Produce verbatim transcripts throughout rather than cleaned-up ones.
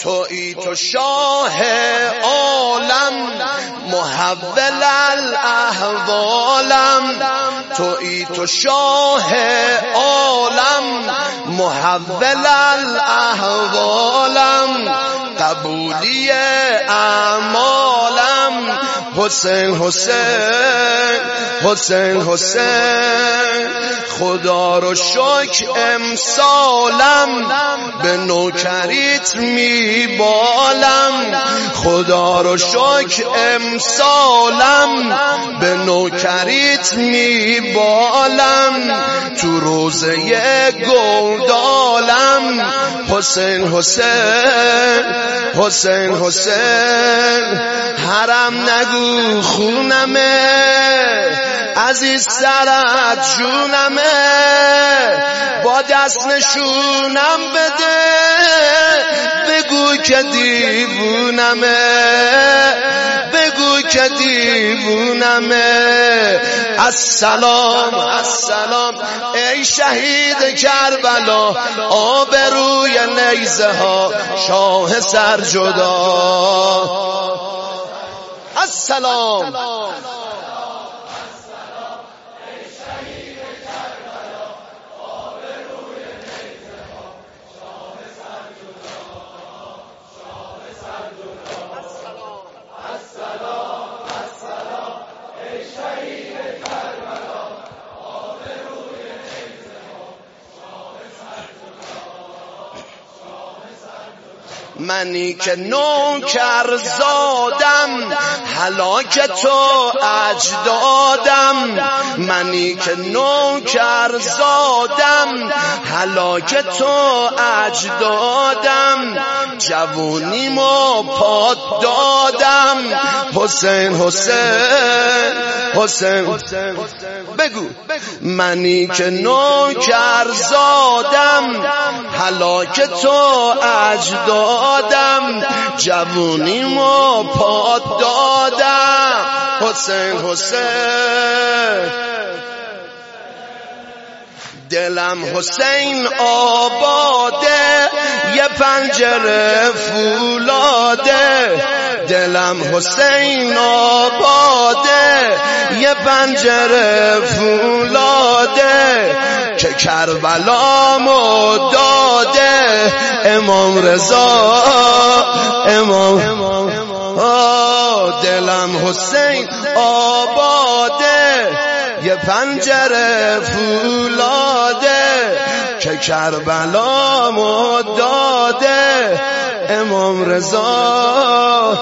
تویی تو شاه عالم محول الاحوالم، تویی تو شاه عالم محول الاحوالم، قبولی اعمالم. حسین حسین حسین حسین خدا رو شکر امسالم به نوکریت میبالم، خدا رو شکر امسالم به نوکریت میبالم، تو روزه گودالم. حسین حسین حسین حسین حرم نگو خونمه، عزیز سرت جونمه، با دست نشونم بده، بگو که دیوونمه، بگو که دیوونمه. السلام السلام ای شهید کربلا، آبروی نیزه ها شاه سرجدا. السلام منی که نوکر زادم هلاک تو اجدادم، منی که نوکر زادم هلاک تو اجدادم، جوونیمو پات دادم. حسین حسین حسین بگو منی که نوکر زادم هلاک تو اجدادم، جوونیمو پات دادم. حسین حسین دلم حسین آباده، یه پنجره فولاده، دلم حسین آباده، یه پنجره فولاده، که کربلامو داده امام رضا. امام دلم حسین آباده، یه پنجره فولاده، که کربلامو داده امام رضا.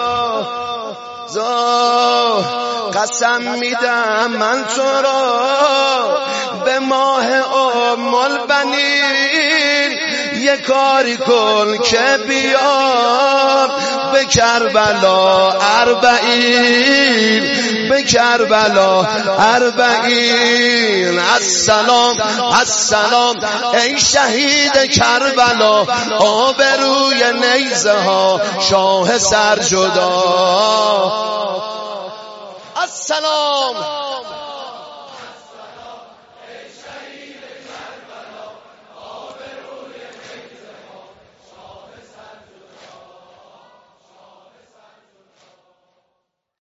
قسم میدم من تو را به ماه ام البنین، یه کاری کن که بیام به کربلا اربعین، به کربلا اربعین. السلام السلام ای شهید کربلا، آبروی نیزه ها شاه سرجدا. السلام